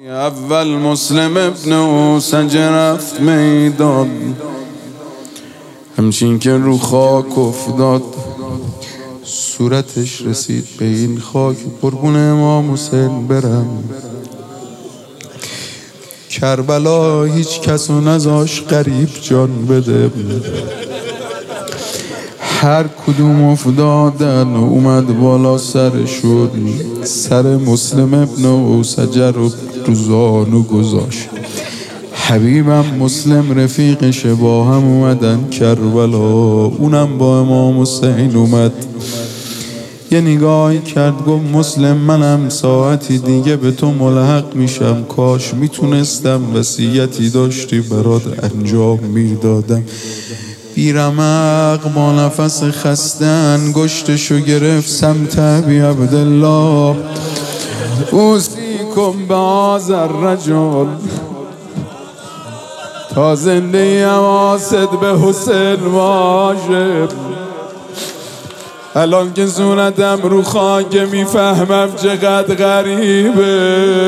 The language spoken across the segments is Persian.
اول مسلم ابن اوسج رفت میدان، همچین که رو خاک افتاد صورتش رسید به این خاک. قربون امام حسین برم. کربلا هیچ کسو نذاش غریب جان بده، هر کدوم افتادن اومد بالا سرشون. سر مسلم ابن اوسج رو زانو گذاشت. حبیبم مسلم رفیقش با هم اومدن کربلا، اونم با امام حسین اومد. یه نگاهی کرد گفت مسلم منم ساعتی دیگه به تو ملحق میشم، کاش میتونستم وصیتی داشتی برات انجام میدادم. بیرمق با نفس خسته انگشتشو گرفت سمت ابی عبدالله. اوصیکم بهذا الرجل، تا زنده حواست به حسین باشه. الان که صورتم رو خاک میفهمم چقدر غریبه.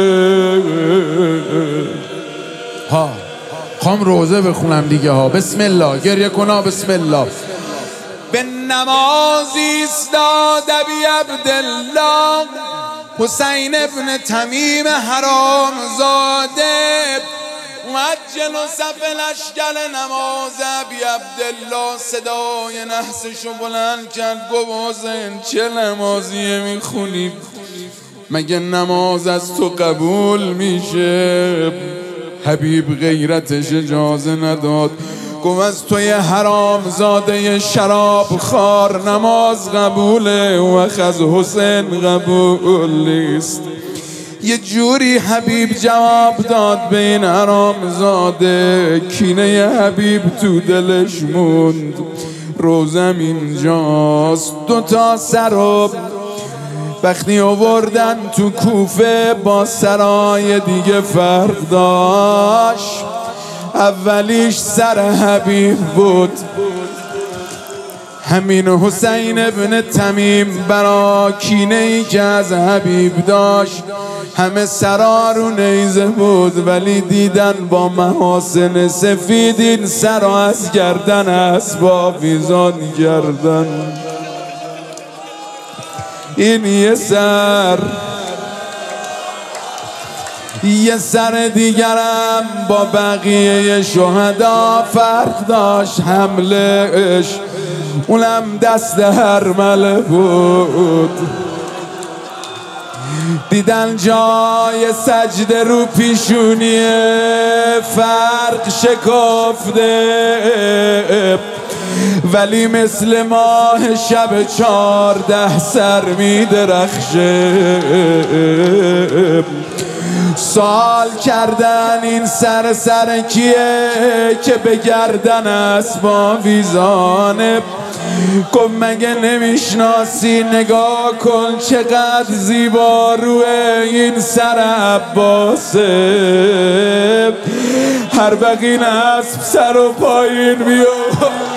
ها خوام روزه بخونم دیگه ها. بسم الله گریه کنا. بسم الله. به نماز ایستاد ابی عبدالله حسین ابن تمیم حرام زاده، اومد جلو صف لشکر نماز ابی عبدالله. صدای نحسشو بلند کرد گفت حسین چه نمازیه میخونی؟ مگه نماز از تو قبول میشه؟ حبیب غیرتش اجازه نداد، گفت از توی حرام زاده شراب خار نماز قبوله و از حسین قبول نیست. یه جوری حبیب جواب داد به این حرام زاده، کینه حبیب تو دلش موند. روزم اینجاست. دوتا سراب وقتی آوردن تو کوفه با سرای دیگه فرق داشت. اولیش سر حبیب بود، همین حسین ابن تمیم برا کینه ای که از حبیب داشت همه سرا رو نیزه بود، ولی دیدن با محاسن سفید این سرا از گردن اسباب ویزان گردن. این یه سر دیگرم با بقیه شهدا فرق داشت. حملش اونم دست هرمله بود. دیدن جای سجده رو پیشونیه فرق شکافته، ولی مثل ماه شب 14 سر می درخشه. سوال کردن این سر کیه که به گردن است با ویزانه. گفت مگه نمیشناسی؟ نگاه کن چقدر زیبا روی این سر عباسه. هر بقین اسب سر و پایین بیاد